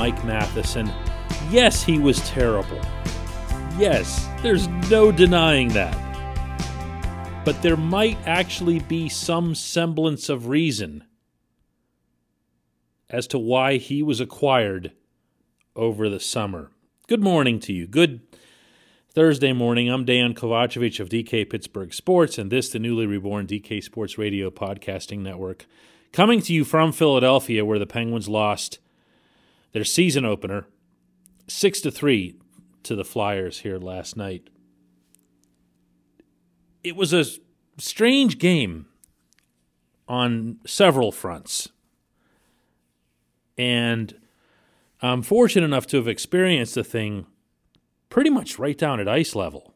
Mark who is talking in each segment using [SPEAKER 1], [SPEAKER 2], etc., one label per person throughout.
[SPEAKER 1] Mike Matheson. Yes, he was terrible. Yes, there's no denying that. But there might actually be some semblance of reason as to why he was acquired over the summer. Good morning to you. Good Thursday morning. I'm Dejan Kovacevic of DK Pittsburgh Sports, and this, the newly reborn DK Sports Radio Podcasting Network, coming to you from Philadelphia, where the Penguins lost their season opener 6-3 to the Flyers here last night. It was a strange game on several fronts. And I'm fortunate enough to have experienced the thing pretty much right down at ice level.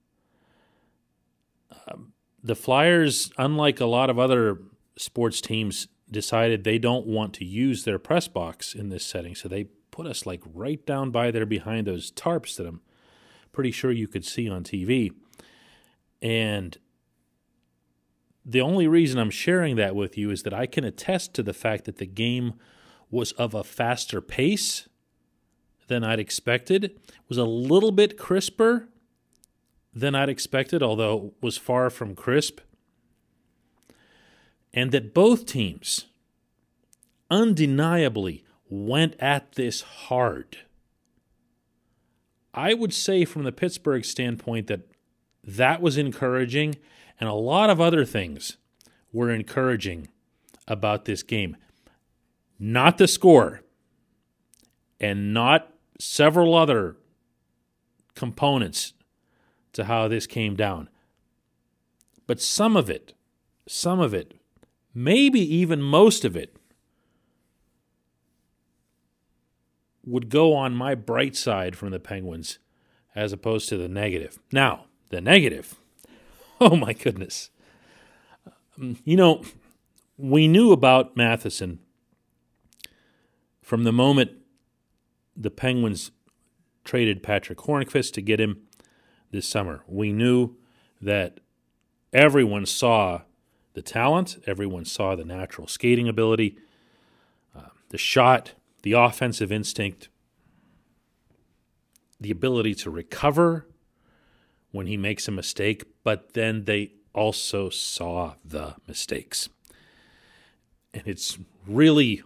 [SPEAKER 1] The Flyers, unlike a lot of other sports teams, decided they don't want to use their press box in this setting, so they put us like right down by there behind those tarps that I'm pretty sure you could see on TV. And the only reason I'm sharing that with you is that I can attest to the fact that the game was of a faster pace than I'd expected. It was a little bit crisper than I'd expected, although it was far from crisp. And that both teams undeniably went at this hard. I would say from the Pittsburgh standpoint that was encouraging, and a lot of other things were encouraging about this game. Not the score, and not several other components to how this came down. But some of it, maybe even most of it, would go on my bright side from the Penguins as opposed to the negative. Now, the negative, oh my goodness. We knew about Matheson from the moment the Penguins traded Patrick Hornqvist to get him this summer. We knew that everyone saw the talent, everyone saw the natural skating ability, the shot, the offensive instinct, the ability to recover when he makes a mistake, but then they also saw the mistakes. And it's really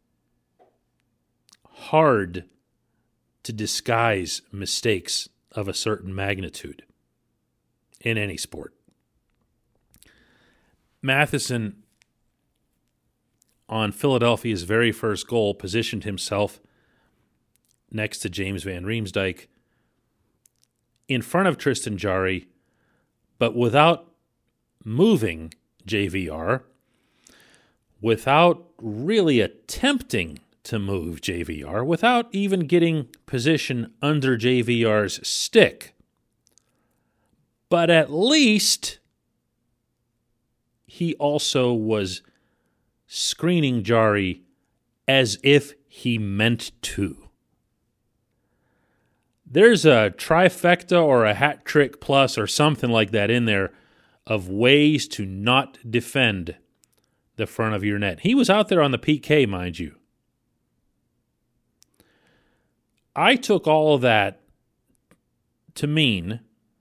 [SPEAKER 1] hard to disguise mistakes of a certain magnitude in any sport. Matheson, on Philadelphia's very first goal, positioned himself next to James Van Riemsdyk in front of Tristan Jarry, but without moving JVR, without really attempting to move JVR, without even getting position under JVR's stick. But at least he also was screening Jarry as if he meant to. There's a trifecta or a hat trick plus or something like that in there of ways to not defend the front of your net. He was out there on the PK, mind you. I took all of that to mean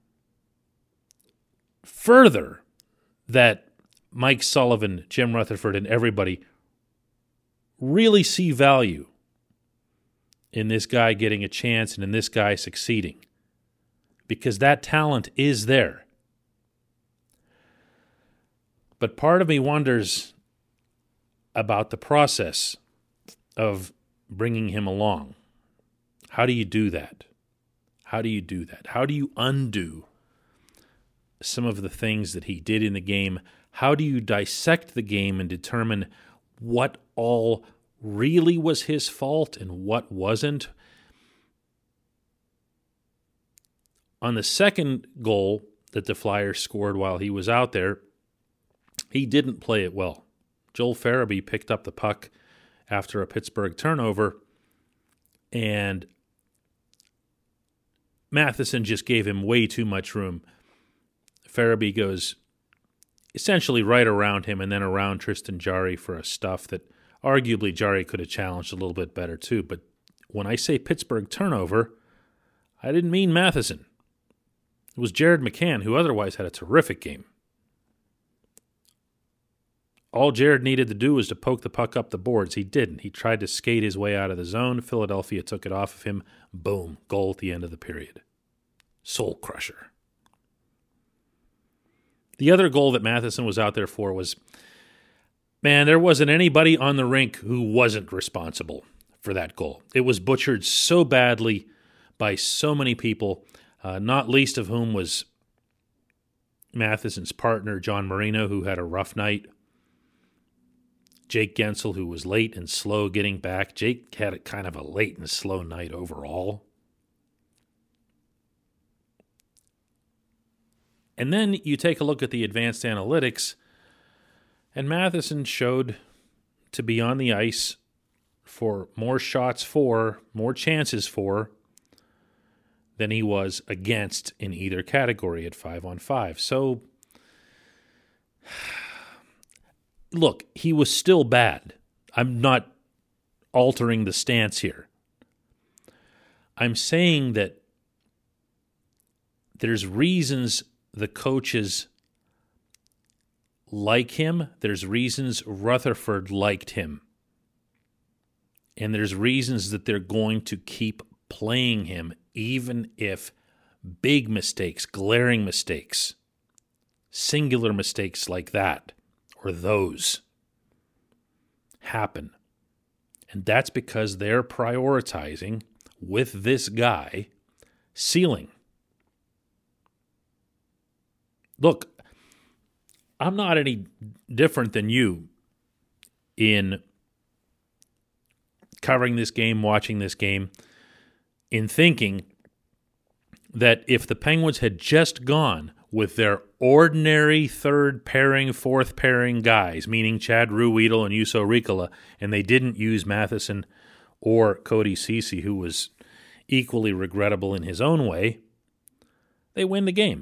[SPEAKER 1] further that Mike Sullivan, Jim Rutherford, and everybody really see value in this guy getting a chance and in this guy succeeding, because that talent is there. But part of me wonders about the process of bringing him along. How do you do that? How do you do that? How do you undo some of the things that he did in the game? How do you dissect the game and determine what all really was his fault and what wasn't? On the second goal that the Flyers scored while he was out there, he didn't play it well. Joel Farabee picked up the puck after a Pittsburgh turnover, and Matheson just gave him way too much room. Farabee goes essentially right around him and then around Tristan Jarry for a stuff that arguably Jarry could have challenged a little bit better too. But when I say Pittsburgh turnover, I didn't mean Matheson. It was Jared McCann, who otherwise had a terrific game. All Jared needed to do was to poke the puck up the boards. He didn't. He tried to skate his way out of the zone. Philadelphia took it off of him. Boom. Goal at the end of the period. Soul crusher. The other goal that Matheson was out there for was, man, there wasn't anybody on the rink who wasn't responsible for that goal. It was butchered so badly by so many people, not least of whom was Matheson's partner, John Marino, who had a rough night. Jake Gensel, who was late and slow getting back. Jake had a kind of a late and slow night overall. And then you take a look at the advanced analytics, and Matheson showed to be on the ice for more shots for, more chances for, than he was against in either category at 5-on-5. So, look, he was still bad. I'm not altering the stance here. I'm saying that there's reasons the coaches like him. There's reasons Rutherford liked him. And there's reasons that they're going to keep playing him, even if big mistakes, glaring mistakes, singular mistakes like that, or those, happen. And that's because they're prioritizing, with this guy, ceiling. Look, I'm not any different than you in covering this game, watching this game, in thinking that if the Penguins had just gone with their ordinary third pairing, fourth pairing guys, meaning Chad Ruhwedel and Juuso Riikola, and they didn't use Matheson or Cody Ceci, who was equally regrettable in his own way, they win the game.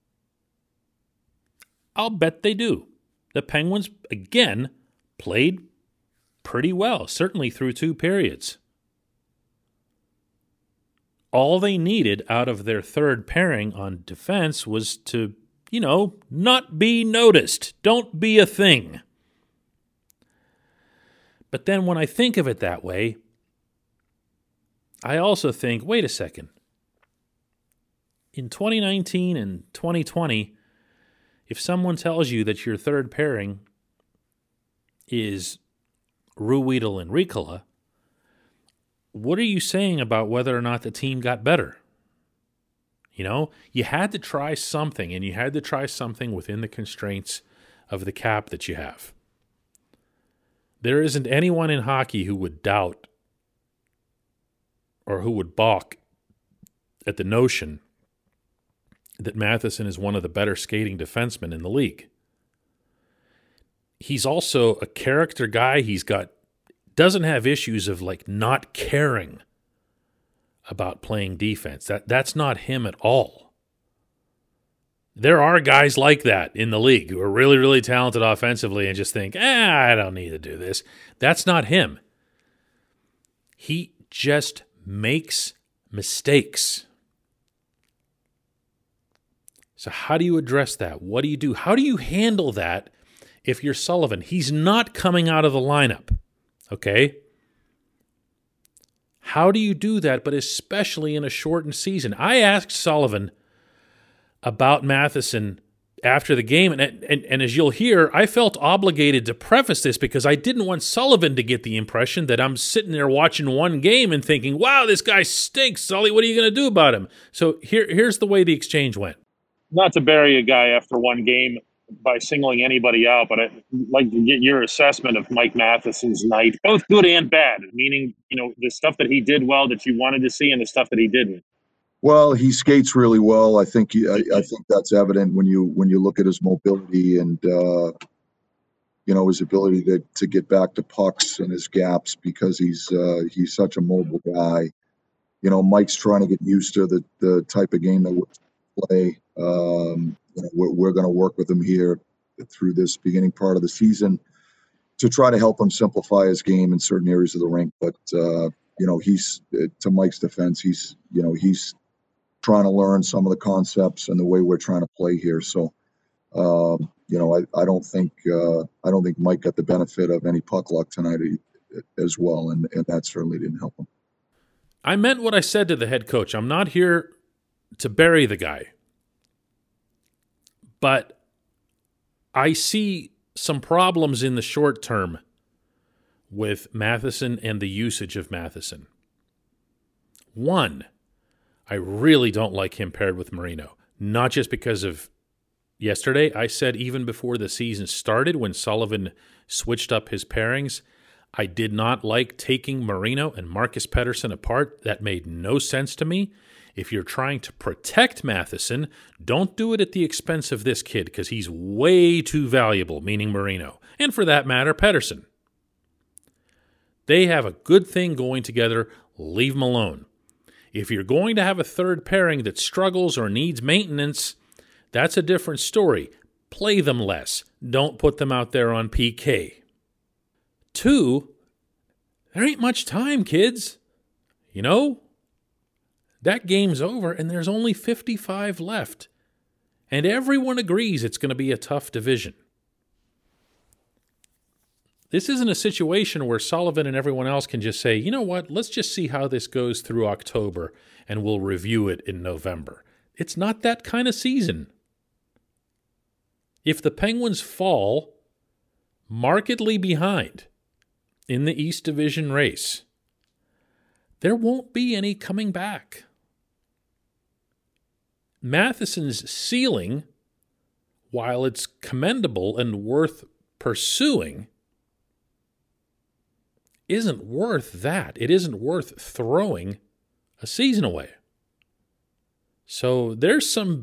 [SPEAKER 1] I'll bet they do. The Penguins, again, played pretty well, certainly through two periods. All they needed out of their third pairing on defense was to, not be noticed. Don't be a thing. But then when I think of it that way, I also think, wait a second. In 2019 and 2020, if someone tells you that your third pairing is Ruhwedel and Riikola, what are you saying about whether or not the team got better? You had to try something, and you had to try something within the constraints of the cap that you have. There isn't anyone in hockey who would doubt or who would balk at the notion that Matheson is one of the better skating defensemen in the league. He's also a character guy. Doesn't have issues of not caring about playing defense. That's not him at all. There are guys like that in the league who are really, really talented offensively and just think, I don't need to do this. That's not him. He just makes mistakes. So how do you address that? What do you do? How do you handle that if you're Sullivan? He's not coming out of the lineup, okay? How do you do that, but especially in a shortened season? I asked Sullivan about Matheson after the game, and as you'll hear, I felt obligated to preface this because I didn't want Sullivan to get the impression that I'm sitting there watching one game and thinking, wow, this guy stinks, Sully, what are you going to do about him? So here's the way the exchange went.
[SPEAKER 2] Not to bury a guy after one game by singling anybody out, but I'd like to get your assessment of Mike Matheson's night, both good and bad, meaning, the stuff that he did well that you wanted to see and the stuff that he didn't.
[SPEAKER 3] Well, he skates really well. I think that's evident when you look at his mobility and his ability to get back to pucks and his gaps because he's such a mobile guy. Mike's trying to get used to the type of game that we play. We're going to work with him here through this beginning part of the season to try to help him simplify his game in certain areas of the rink. But he's to Mike's defense, he's trying to learn some of the concepts and the way we're trying to play here. So, I don't think Mike got the benefit of any puck luck tonight as well, and that certainly didn't help him.
[SPEAKER 1] I meant what I said to the head coach. I'm not here to bury the guy, but I see some problems in the short term with Matheson and the usage of Matheson. One, I really don't like him paired with Marino, not just because of yesterday. I said even before the season started, when Sullivan switched up his pairings, I did not like taking Marino and Marcus Pettersson apart. That made no sense to me. If you're trying to protect Matheson, don't do it at the expense of this kid, because he's way too valuable, meaning Marino. And for that matter, Pettersson. They have a good thing going together. Leave them alone. If you're going to have a third pairing that struggles or needs maintenance, that's a different story. Play them less. Don't put them out there on PK. 2, there ain't much time, kids. That game's over and there's only 55 left. And everyone agrees it's going to be a tough division. This isn't a situation where Sullivan and everyone else can just say, you know what, let's just see how this goes through October and we'll review it in November. It's not that kind of season. If the Penguins fall markedly behind in the East Division race, there won't be any coming back. Matheson's ceiling, while it's commendable and worth pursuing, isn't worth that. It isn't worth throwing a season away. So there's some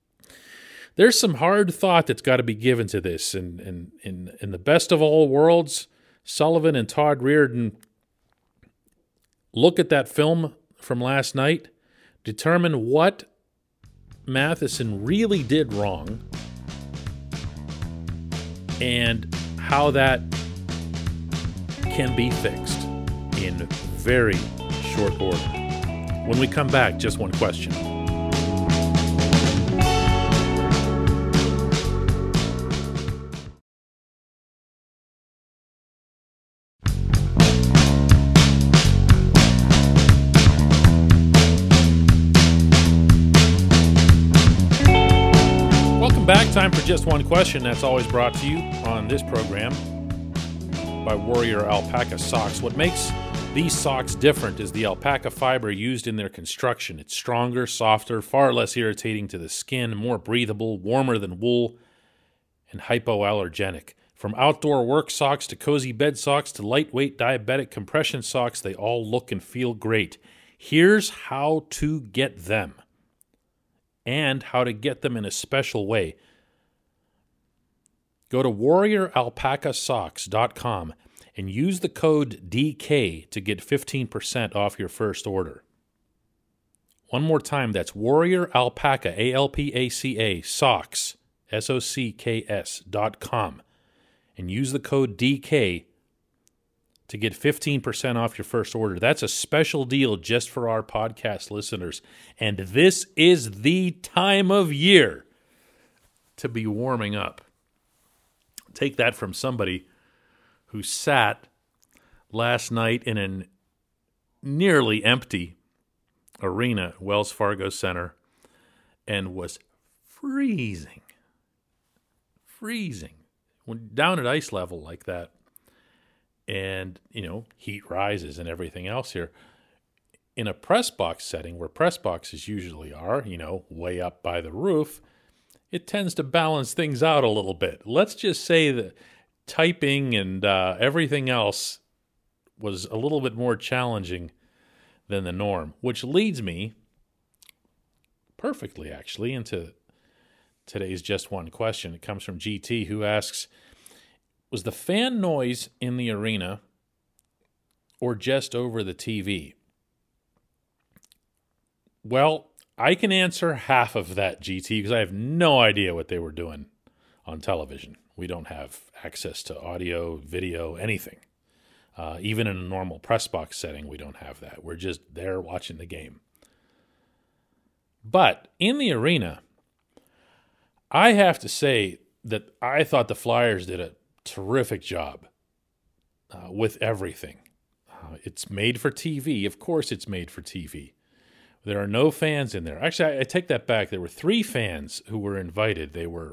[SPEAKER 1] hard thought that's got to be given to this. And in the best of all worlds, Sullivan and Todd Reardon look at that film from last night, determine what Matheson really did wrong, and how that can be fixed in very short order. When we come back, just one question. Back, time for Just One Question. That's always brought to you on this program by Warrior Alpaca Socks. What makes these socks different is the alpaca fiber used in their construction. It's stronger, softer, far less irritating to the skin, more breathable, warmer than wool, and hypoallergenic. From outdoor work socks to cozy bed socks to lightweight diabetic compression socks, they all look and feel great. Here's how to get them, and how to get them in a special way. Go to warrioralpacasocks.com and use the code DK to get 15% off your first order. One more time, that's Warrior Alpaca, ALPACA, socks, SOCKS.com, and use the code DK to get 15% off your first order. That's a special deal just for our podcast listeners. And this is the time of year to be warming up. Take that from somebody who sat last night in a nearly empty arena, Wells Fargo Center, and was freezing. When down at ice level like that. And, heat rises and everything else here. In a press box setting, where press boxes usually are, way up by the roof, it tends to balance things out a little bit. Let's just say that typing and everything else was a little bit more challenging than the norm, which leads me perfectly, actually, into today's Just One Question. It comes from GT, who asks, was the fan noise in the arena or just over the TV? Well, I can answer half of that, GT, because I have no idea what they were doing on television. We don't have access to audio, video, anything. Even in a normal press box setting, we don't have that. We're just there watching the game. But in the arena, I have to say that I thought the Flyers did a terrific job with everything. It's made for TV. Of course it's made for TV. There are no fans in there. Actually, I take that back. There were 3 fans who were invited. They were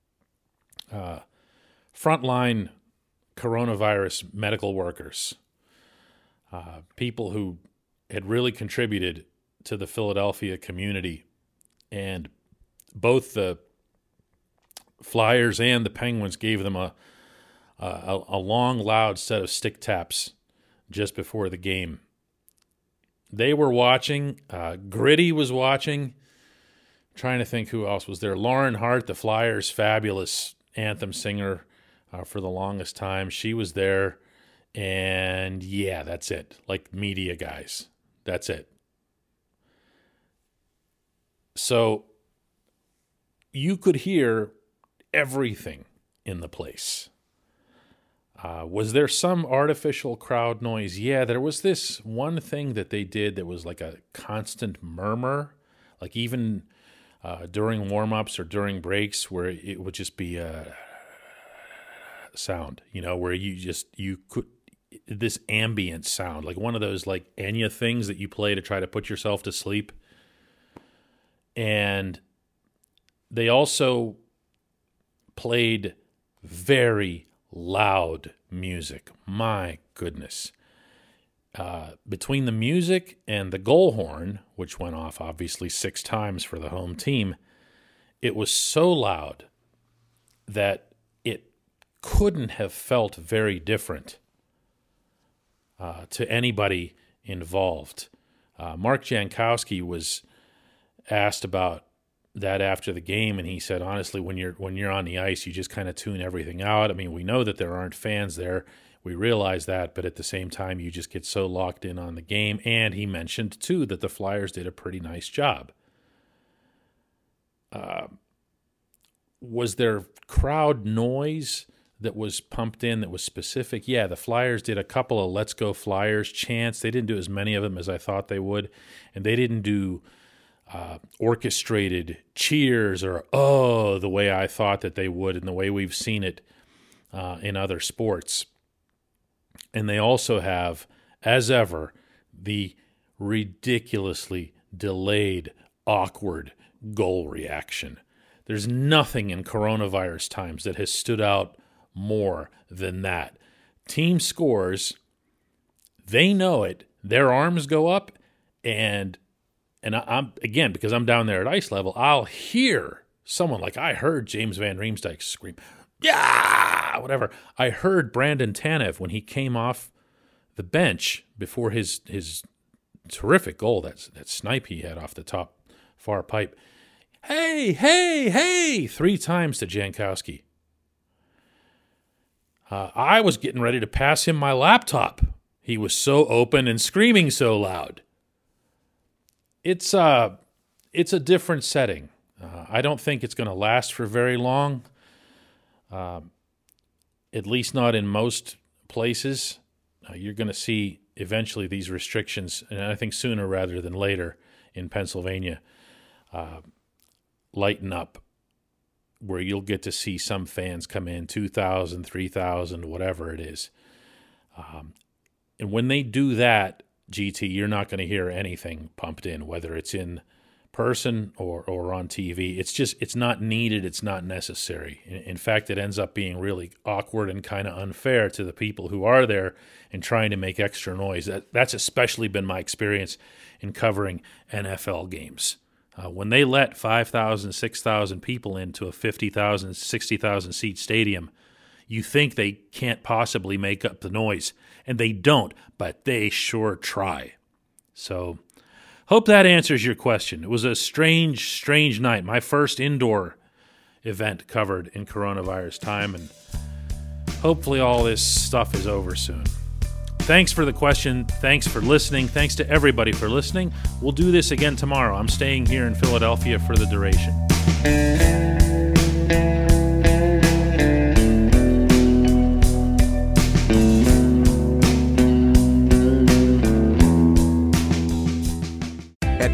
[SPEAKER 1] frontline coronavirus medical workers, people who had really contributed to the Philadelphia community. And both the Flyers and the Penguins gave them a long, loud set of stick taps just before the game. They were watching. Gritty was watching. I'm trying to think who else was there. Lauren Hart, the Flyers' fabulous anthem singer for the longest time. She was there. And yeah, that's it. Like media guys. That's it. So you could hear everything in the place. Was there some artificial crowd noise? Yeah, there was this one thing that they did that was like a constant murmur, like even during warm-ups or during breaks, where it would just be a sound, where you could, this ambient sound, like one of those like Enya things that you play to try to put yourself to sleep. And they also played very loud music. My goodness. Between the music and the goal horn, which went off obviously 6 times for the home team, it was so loud that it couldn't have felt very different to anybody involved. Mark Jankowski was asked about that after the game, and he said, honestly, when you're on the ice, you just kind of tune everything out. I mean, we know that there aren't fans there. We realize that, but at the same time, you just get so locked in on the game. And he mentioned, too, that the Flyers did a pretty nice job. Was there crowd noise that was pumped in that was specific? Yeah, the Flyers did a couple of Let's Go Flyers chants. They didn't do as many of them as I thought they would. And they didn't do orchestrated cheers or the way I thought that they would and the way we've seen it in other sports. And they also have, as ever, the ridiculously delayed, awkward goal reaction. There's nothing in coronavirus times that has stood out more than that. Team scores, they know it, their arms go up, and I'm, again, because I'm down there at ice level, I'll hear someone, like I heard James Van Riemsdyk scream, yeah, whatever. I heard Brandon Tanev when he came off the bench before his terrific goal, that snipe he had off the top far pipe. Hey, hey, hey, 3 times to Jankowski. I was getting ready to pass him my laptop. He was so open and screaming so loud. It's a different setting. I don't think it's going to last for very long, at least not in most places. You're going to see eventually these restrictions, and I think sooner rather than later in Pennsylvania, lighten up, where you'll get to see some fans come in, 2,000, 3,000, whatever it is. And when they do that, GT, you're not going to hear anything pumped in, whether it's in person or on TV. It's not needed. It's not necessary. In fact, it ends up being really awkward and kind of unfair to the people who are there and trying to make extra noise. That's especially been my experience in covering NFL games. When they let 5,000, 6,000 people into a 50,000, 60,000 seat stadium, you think they can't possibly make up the noise. And they don't, but they sure try. So, hope that answers your question. It was a strange, strange night. My first indoor event covered in coronavirus time, and hopefully all this stuff is over soon. Thanks for the question. Thanks for listening. Thanks to everybody for listening. We'll do this again tomorrow. I'm staying here in Philadelphia for the duration.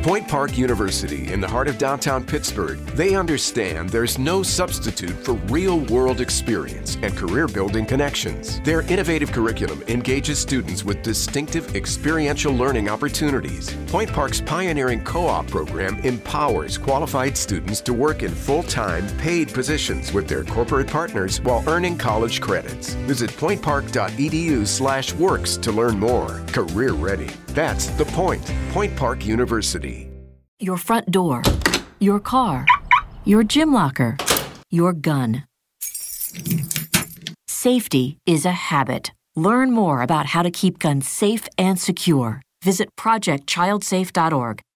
[SPEAKER 4] At Point Park University in the heart of downtown Pittsburgh, they understand there's no substitute for real-world experience and career-building connections. Their innovative curriculum engages students with distinctive experiential learning opportunities. Point Park's pioneering co-op program empowers qualified students to work in full-time, paid positions with their corporate partners while earning college credits. Visit pointpark.edu/works to learn more. Career ready. That's the point. Point Park University.
[SPEAKER 5] Your front door, your car, your gym locker, your gun. Safety is a habit. Learn more about how to keep guns safe and secure. Visit ProjectChildSafe.org.